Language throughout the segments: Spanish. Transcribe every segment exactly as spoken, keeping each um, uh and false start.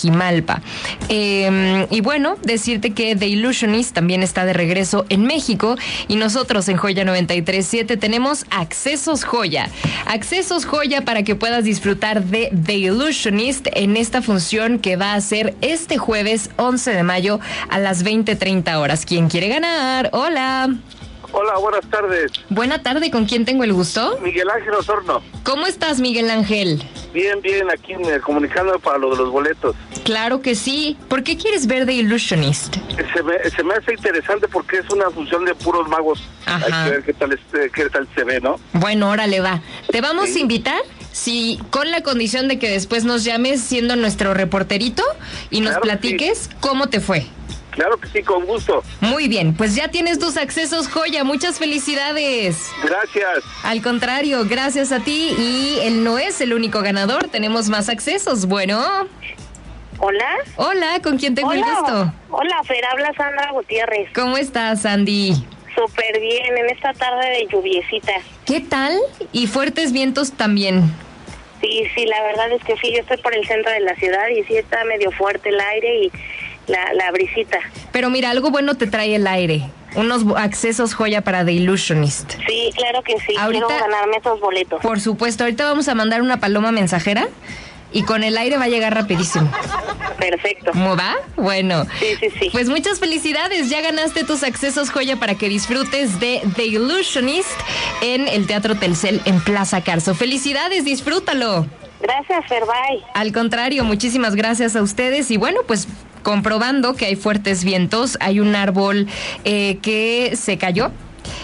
Quimalpa. Eh, y bueno, decirte que The Illusionist también está de regreso en México y nosotros en Joya noventa y tres punto siete tenemos Accesos Joya. Accesos Joya para que puedas disfrutar de The Illusionist en esta función que va a ser este jueves once de mayo a las veinte treinta horas. ¿Quién quiere ganar? Hola. Hola, buenas tardes. Buena tarde, ¿con quién tengo el gusto? Miguel Ángel Osorno. ¿Cómo estás, Miguel Ángel? Bien, bien, aquí me, comunicando para lo de los boletos. Claro que sí. ¿Por qué quieres ver The Illusionist? Se me, se me hace interesante porque es una función de puros magos. Ajá. Hay que ver qué tal, este, qué tal se ve, ¿no? Bueno, órale, va. Te vamos Sí. a invitar, sí, con la condición de que después nos llames siendo nuestro reporterito y nos Claro que platiques sí. cómo te fue. Claro que sí, con gusto. Muy bien, pues ya tienes tus accesos, Joya. Muchas felicidades. Gracias. Al contrario, gracias a ti. Y él no es el único ganador. Tenemos más accesos. Bueno. Hola. Hola, ¿con quién tengo el gusto? Hola, Fer, habla Sandra Gutiérrez. ¿Cómo estás, Andy? Súper bien, en esta tarde de lluviecita. ¿Qué tal? Y fuertes vientos también. Sí, sí, la verdad es que sí, yo estoy por el centro de la ciudad y sí está medio fuerte el aire y la, la brisita. Pero mira, algo bueno te trae el aire. Unos accesos Joya para The Illusionist. Sí, claro que sí, Ahorita- quiero ganarme esos boletos. Por supuesto, ahorita vamos a mandar una paloma mensajera y con el aire va a llegar rapidísimo. Perfecto. ¿Cómo va? Bueno. Sí, sí, sí. Pues muchas felicidades, ya ganaste tus accesos Joya para que disfrutes de The Illusionist en el Teatro Telcel en Plaza Carso. Felicidades, disfrútalo. Gracias, Fer, bye. Al contrario, muchísimas gracias a ustedes y bueno, pues comprobando que hay fuertes vientos, hay un árbol eh, que se cayó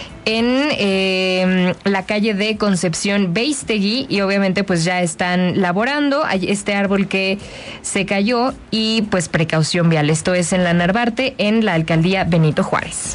en eh, la calle de Concepción Beistegui y obviamente pues ya están laborando. Hay este árbol que se cayó y pues precaución vial. Esto es en la Narvarte, en la alcaldía Benito Juárez.